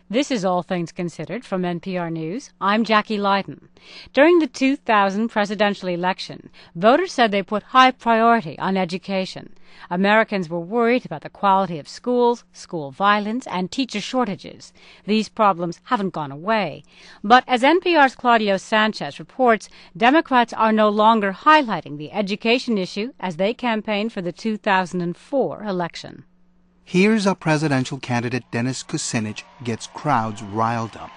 This is All Things Considered from NPR News. I'm Jackie Leiden. During the 2000 presidential election, voters said they put high priority on education. Americans were worried about the quality of schools, school violence, and teacher shortages. These problems haven't gone away. But as NPR's Claudio Sanchez reports, Democrats are no longer highlighting the education issue as they campaign for the 2004 election. Here's how presidential candidate Dennis Kucinich gets crowds riled up.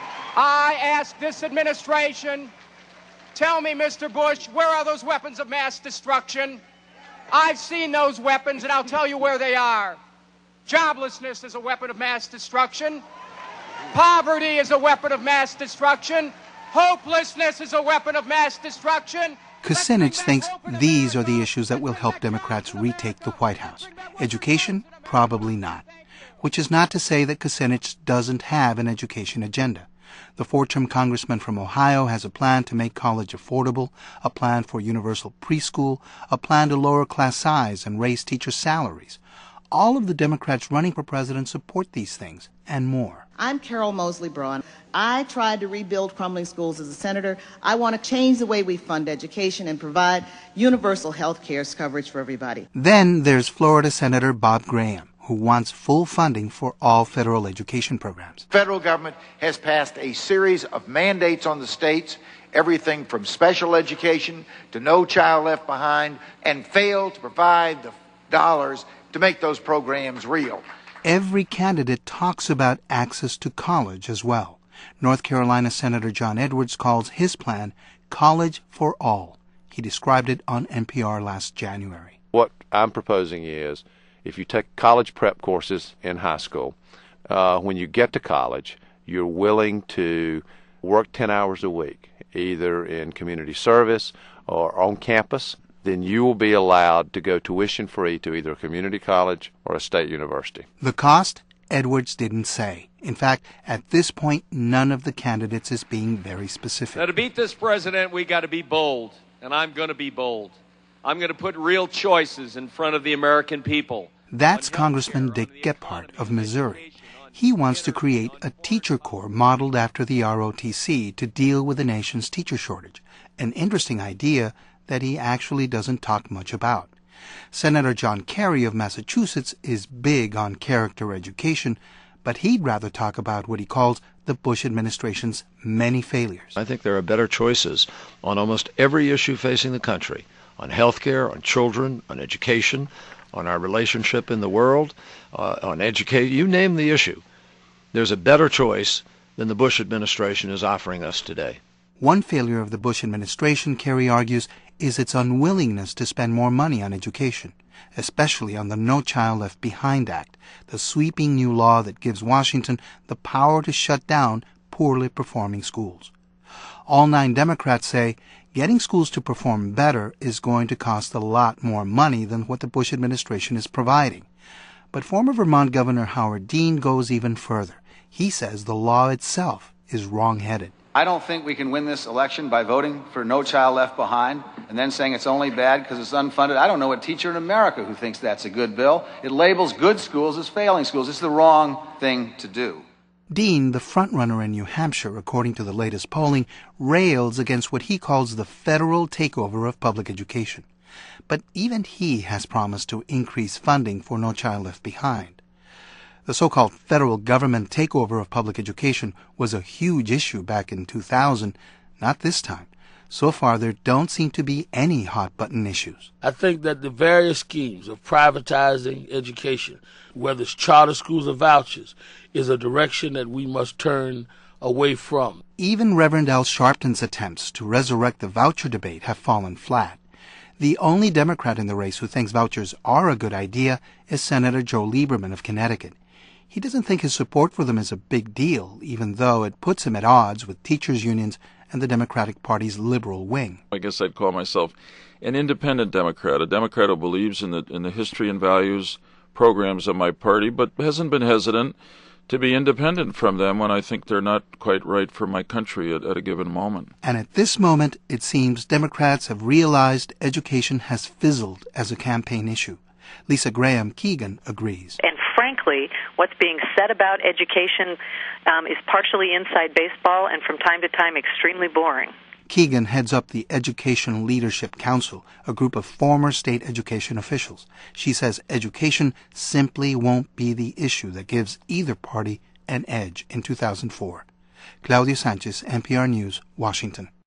I ask this administration, tell me, Mr. Bush, where are those weapons of mass destruction? I've seen those weapons, and I'll tell you where they are. Joblessness is a weapon of mass destruction. Poverty is a weapon of mass destruction. Hopelessness is a weapon of mass destruction. Kucinich thinks these are the issues that will help Democrats retake the White House. Education? Probably not. Which is not to say that Kucinich doesn't have an education agenda. The four-term congressman from Ohio has a plan to make college affordable, a plan for universal preschool, a plan to lower class size and raise teacher salaries. All of the Democrats running for president support these things and more. I'm Carol Mosley Braun. I tried to rebuild crumbling schools as a senator. I want to change the way we fund education and provide universal health care coverage for everybody. Then there's Florida Senator Bob Graham, who wants full funding for all federal education programs. The federal government has passed a series of mandates on the states, everything from special education to No Child Left Behind, and failed to provide the dollars to make those programs real. Every candidate talks about access to college as well. North Carolina Senator John Edwards calls his plan College for All. He described it on NPR last January. What I'm proposing is, if you take college prep courses in high school, when you get to college, you're willing to work 10 hours a week, either in community service or on campus, then you will be allowed to go tuition-free to either a community college or a state university. The cost? Edwards didn't say. In fact, at this point, none of the candidates is being very specific. Now, to beat this president, we got to be bold, and I'm going to be bold. I'm going to put real choices in front of the American people. That's Congressman Dick Gephardt of Missouri. He wants to create a teacher corps modeled after the ROTC to deal with the nation's teacher shortage. An interesting idea that he actually doesn't talk much about. Senator John Kerry of Massachusetts is big on character education, but he'd rather talk about what he calls the Bush administration's many failures. I think there are better choices on almost every issue facing the country, on health care, on children, on education, on our relationship in the world, on education. You name the issue. There's a better choice than the Bush administration is offering us today. One failure of the Bush administration, Kerry argues, is its unwillingness to spend more money on education, especially on the No Child Left Behind Act, the sweeping new law that gives Washington the power to shut down poorly performing schools. All 9 Democrats say getting schools to perform better is going to cost a lot more money than what the Bush administration is providing. But former Vermont Governor Howard Dean goes even further. He says the law itself is wrong-headed. I don't think we can win this election by voting for No Child Left Behind and then saying it's only bad because it's unfunded. I don't know a teacher in America who thinks that's a good bill. It labels good schools as failing schools. It's the wrong thing to do. Dean, the frontrunner in New Hampshire, according to the latest polling, rails against what he calls the federal takeover of public education. But even he has promised to increase funding for No Child Left Behind. The so-called federal government takeover of public education was a huge issue back in 2000. Not this time. So far, there don't seem to be any hot-button issues. I think that the various schemes of privatizing education, whether it's charter schools or vouchers, is a direction that we must turn away from. Even Reverend Al Sharpton's attempts to resurrect the voucher debate have fallen flat. The only Democrat in the race who thinks vouchers are a good idea is Senator Joe Lieberman of Connecticut. He doesn't think his support for them is a big deal, even though it puts him at odds with teachers' unions and the Democratic Party's liberal wing. I guess I'd call myself an independent Democrat, a Democrat who believes in the history and values programs of my party, but hasn't been hesitant to be independent from them when I think they're not quite right for my country at a given moment. And at this moment, it seems Democrats have realized education has fizzled as a campaign issue. Lisa Graham Keegan agrees. And frankly, what's being said about education is partially inside baseball and from time to time extremely boring. Keegan heads up the Education Leadership Council, a group of former state education officials. She says education simply won't be the issue that gives either party an edge in 2004. Claudia Sanchez, NPR News, Washington.